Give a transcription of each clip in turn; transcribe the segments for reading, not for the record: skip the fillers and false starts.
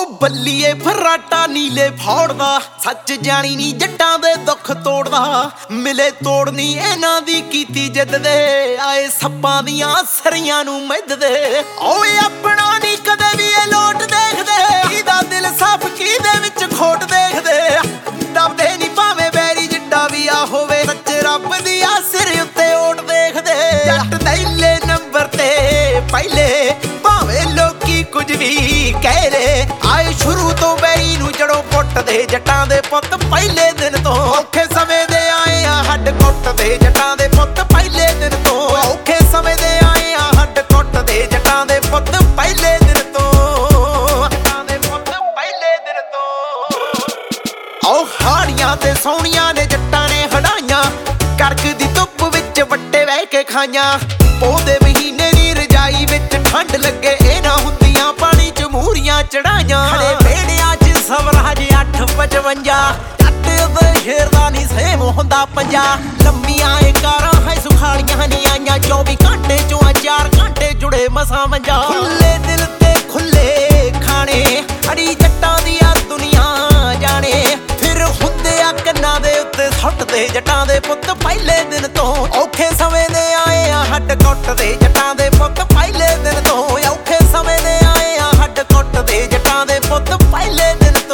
ਬੱਲੀਏ ਫਰਾਟਾ ਨੀਲੇ ਫੌੜਦਾ ਸੱਚ ਜਾਣੀ ਨੀ ਜੱਟਾਂ ਦੇ ਦੁੱਖ ਤੋੜਦਾ ਮਿਲੇ ਤੋੜਨੀ ਇਹਨਾਂ ਦੀ ਕੀਤੀ ਜਿੱਦ ਦੇ ਆਏ ਸੱਪਾਂ ਦੀਆਂ ਸਰੀਆਂ ਨੂੰ ਮਿੱਧਦੇ ਓਏ ਆਪਣਾ ਨੀ ਕਦੇ ਵੀ ਇਹ ਲੋਟ ਦੇਖਦੇ ਕਿਹਦਾ ਦਿਲ ਸਾਫ਼ ਕਿਹਦੇ ਵਿੱਚ ਖੋਟ ਦੇਖਦੇ ਦਬਦੇ ਨੀ ਭਾਵੇਂ ਬੈਰੀ ਜਿੱਡਾ ਵੀ ਆ ਹੋਵੇ ਸੱਚ ਰੱਬ ਦੀ ਆ ਸਿਰ ਉੱਤੇ ਓਟ ਦੇਖਦੇ ਜੱਟ ਦੈਲੇ ਨੰਬਰ ਤੇ ਪਹਿਲੇ ਭਾਵੇਂ ਲੋਕੀ ਕੁਝ ਵੀ ਕਹਿ ਰੇ ਆਏ ਸ਼ੁਰੂ ਤੋਂ ਬੈਰੀ ਨੂੰ ਜੜੋਂ ਪੁੱਟਦੇ ਜੱਟਾਂ ਦੇ ਪੁੱਤ ਪਹਿਲੇ ਦਿਨ ਤੋਂ ਔਖੇ ਸਮੇਂ ਦੇ ਆਏ ਆ ਹੱਡ ਕੁੱਟਦੇ ਜੱਟਾਂ ਦੇ ਪੁੱਤ ਪਹਿਲੇ ਦਿਨ ਤੋਂ ਔਖੇ ਸਮੇਂ ਦੇ ਆਏ ਆ ਹੱਡ ਕੁੱਟਦੇ ਜੱਟਾਂ ਦੇ ਪੁੱਤ ਪਹਿਲੇ ਦਿਨ ਤੋਂ ਜੱਟਾਂ ਦੇ ਪੁੱਤ ਪਹਿਲੇ ਦਿਨ ਤੋਂ ਓ ਹਾੜੀਆਂ ਤੇ ਸੋਹਣੀਆਂ ਨੇ ਜੱਟਾਂ ਨੇ ਹੜਾਈਆਂ ਕਰਕ ਦੀ ਧੁੱਪ ਵਿੱਚ ਵੱਟੇ ਬਹਿ ਕੇ ਖਾਈਆਂ ਉਹਦੇ ਮਹੀਨੇ ਦੀ ਰਜਾਈ ਵਿੱਚ ਠੰਡ ਲੱਗੇ ਇਹ ਨਾ ਹੁੰਦੀਆਂ ਪਾਣੀ ਚ ਮੂਰੀਆਂ ਚੜਾਈਆਂ ਖੜੇ ਵੇੜਿਆਂ ਚ ਸਵਰਾਜ 855 ਜੱਟ ਦੇ ਸ਼ੇਰ ਦਾ ਨੀ ਸੇਮ ਹੁੰਦਾ ਪੰਜਾ ਲੰਮੀਆਂ ਇਹ ਕਾਰਾਂ ਹੈ ਸੁਖਾਲੀਆਂ ਨੇ ਆਈਆਂ 24 ਘੰਟੇ ਚੋਂ 4 ਘੰਟੇ ਜੁੜੇ ਮਸਾਂ ਮੰਜਾ ਖੁੱਲੇ ਦਿਲ ਤੇ ਖੁੱਲੇ ਖਾਣੇ ਅੜੀ ਜੱਟਾਂ ਦੀ ਆ ਦੁਨੀਆ ਜਾਣੇ ਫਿਰ ਹੁੰਦੇ ਆ ਕੰਨਾਂ ਦੇ ਉੱਤੇ ਸੁੱਟਦੇ ਜੱਟਾਂ ਦੇ ਪੁੱਤ ਪਹਿਲੇ ਦਿਨ ਤੋਂ ਔਖੇ ਸਮੇਂ ਦੇ ਆਏ ਆ ਹੱਡ ਕੁੱਟਦੇ ਜੱਟਾਂ ਦੇ ਪੁੱਤ ਪਹਿਲੇ ਦਿਨ ਤੋਂ ਔਖੇ ਸਮੇਂ ਦੇ ਆਏ ਆ ਹੱਡ ਕੁੱਟਦੇ ਜੱਟਾਂ ਦੇ ਪੁੱਤ ਪਹਿਲੇ ਦਿਨ ਤੋਂ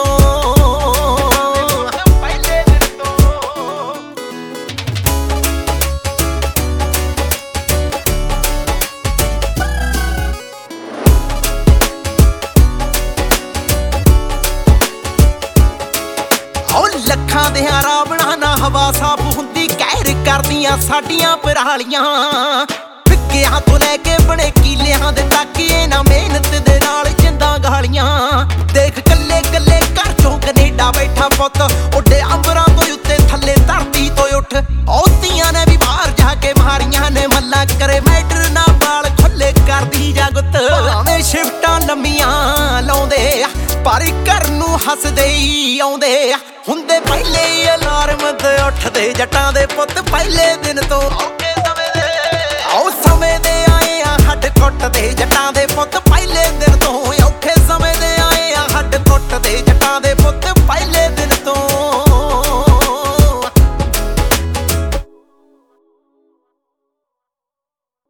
ਪਹਿਲੇ ਦਿਨ ਤੋਂ ਓ ਲੱਖਾਂ ਦੇ ਰਾਵਣਾ ਨਾ ਹਵਾ ਸਾਫ ਹੁੰਦੀ ਕਹਿਰ ਕਰਦੀਆਂ ਸਾਡੀਆਂ ਪਰਾਲੀਆਂ ਫਿੱਕਿਆਂ ਤੋਂ ਲੈ ਕੇ ਬਣੇ ਕੀਲਿਆਂ ਦੇ ਤੱਕ ਇਹ ਨਾ ਮਿਹਨਤ ਦੇ ਨਾਲ ਜਿੰਦਾਂ ਗਾਲੀਆਂ ਦੇਖ ਕੱਲੇ ਕੱਲੇ ਘਰ ਚੋਂ ਕੈਨੇਡਾ ਬੈਠਾ ਪੁੱਤ ਉੱਡੇ ਅੰਬਰਾਂ ਤੋਂ ਉੱਤੇ ਥੱਲੇ ਧਰਤੀ ਤੋਂ ਉੱਠ ਔਤੀਆਂ ਨੇ ਵੀ ਬਾਹਰ ਜਾ ਕੇ ਮਾਰੀਆਂ ਨੇ ਮੱਲਾ ਕਰੇ ਮੈਟਰ ਨਾ ਬਾਲ ਖੁੱਲੇ ਕਰਦੀ ਜਗਤ ਭਾਵੇਂ ਸ਼ਿਫਟਾਂ ਲੰਮੀਆਂ ਲਾਉਂਦੇ ਪਰ ਘਰ ਨੂੰ ਹੱਸਦੇ ਹੀ ਆਉਂਦੇ ਹੁੰਦੇ ਪਹਿਲੇ ਅਲਾਰਮ ਤੇ ਉੱਠਦੇ ਜੱਟਾਂ ਦੇ ਪੁੱਤ ਪਹਿਲੇ ਦਿਨ ਤੋਂ ਔਖੇ ਸਮੇਂ ਦੇ ਆਓ ਸਮੇਂ ਦੇ ਆਏ ਆ ਹੱਡ ਕੁੱਟਦੇ ਜੱਟਾਂ ਦੇ ਪੁੱਤ ਪਹਿਲੇ ਦਿਨ